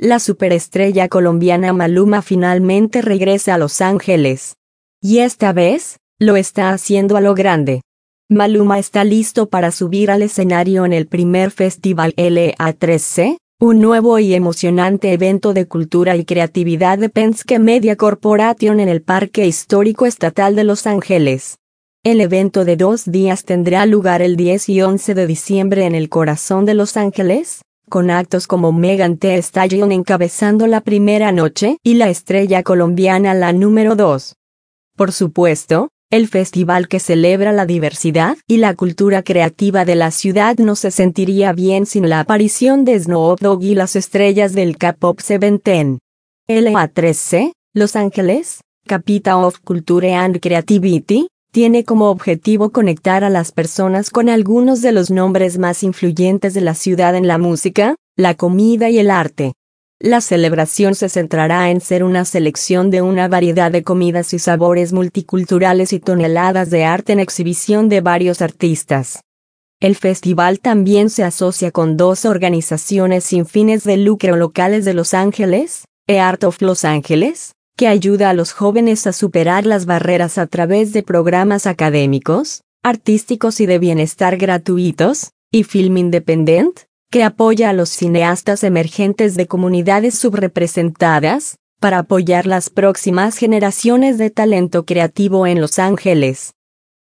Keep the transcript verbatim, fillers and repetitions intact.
La superestrella colombiana Maluma finalmente regresa a Los Ángeles. Y esta vez, lo está haciendo a lo grande. Maluma está listo para subir al escenario en el primer festival L A tres C, un nuevo y emocionante evento de cultura y creatividad de Penske Media Corporation en el Parque Histórico Estatal de Los Ángeles. El evento de dos días tendrá lugar el diez y once de diciembre en el corazón de Los Ángeles, con actos como Megan Thee Stallion encabezando la primera noche y la estrella colombiana la número dos. Por supuesto, el festival que celebra la diversidad y la cultura creativa de la ciudad no se sentiría bien sin la aparición de Snoop Dogg y las estrellas del K-pop Seventeen. L A tres C, Los Ángeles, Capital of Culture and Creativity, tiene como objetivo conectar a las personas con algunos de los nombres más influyentes de la ciudad en la música, la comida y el arte. La celebración se centrará en ser una selección de una variedad de comidas y sabores multiculturales y toneladas de arte en exhibición de varios artistas. El festival también se asocia con dos organizaciones sin fines de lucro locales de Los Ángeles, E Art of Los Ángeles, que ayuda a los jóvenes a superar las barreras a través de programas académicos, artísticos y de bienestar gratuitos, y Film Independent, que apoya a los cineastas emergentes de comunidades subrepresentadas, para apoyar las próximas generaciones de talento creativo en Los Ángeles.